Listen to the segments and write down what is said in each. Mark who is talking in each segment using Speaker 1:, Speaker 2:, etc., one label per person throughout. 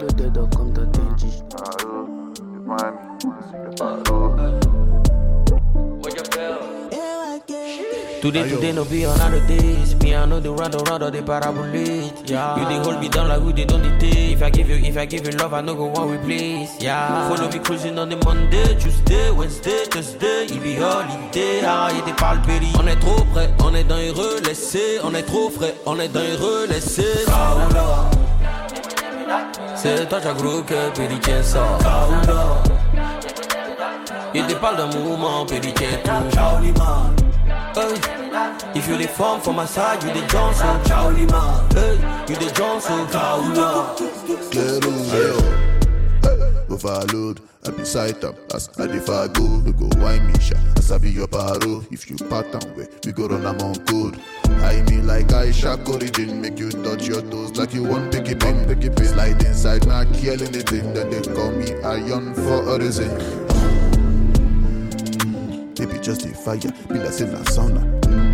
Speaker 1: Loaded.com.ng. Today no be another days. Me I know the round they parabolate. Yeah. You they hold me down like who they don't take. If I give you love, I know go one replace. Yeah. Follow me cruising on the Monday, Tuesday, Wednesday, Thursday. Il be holiday. Ah, y'a des palpéries. On est trop près, on est dans les relais. On est trop frais, on est dans les relais. C'est toi j'ai gros que Périquet sort. Il te parle d'un mouvement Périquet tout. Hey, if you the form for my side, you the Johnson. Hey, you the Johnson.
Speaker 2: Overload, I be sight up as I dey far go. We go wine me sha, as I be your paro. If you pattern way, we go run am on code. I mean like Aisha Corridin, make you touch your toes like you want pick it pin. Slide inside, not kill anything. Then they call me Iron for a reason. Baby just a fire, be like saying a sauna.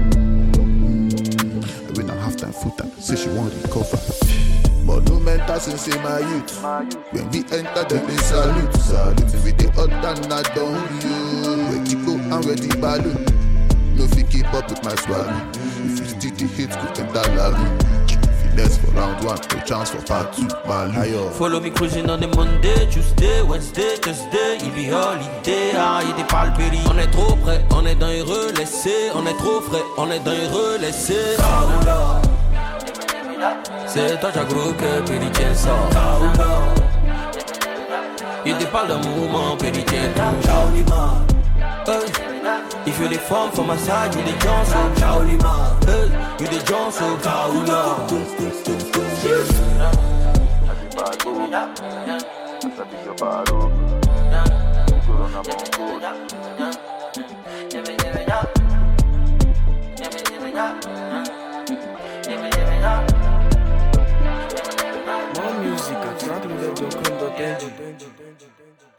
Speaker 2: When I have time, full time, say she want recover. Monumental since in my youth. When we enter, then they salute. Salute with the other than I don't you. Where you go and where the balloon. No fit keep up with my swag. If you still the hits, go enter lagoon. Finesse for round one, no chance for part two.
Speaker 1: Follow me cruising on the Monday, Tuesday, Wednesday, Thursday. Il be holiday, ah, y'a des palpéries. On est trop près, on est dans les relais. On est trop frais, on est dans les relais. C'est toi j'ai gros que Périquet sort. Il te parle d'un mouvement Périquet tout. Hey, if you the form for my side, you the Johnson. Hey, you the Johnson.
Speaker 3: More music at loaded.com.ng.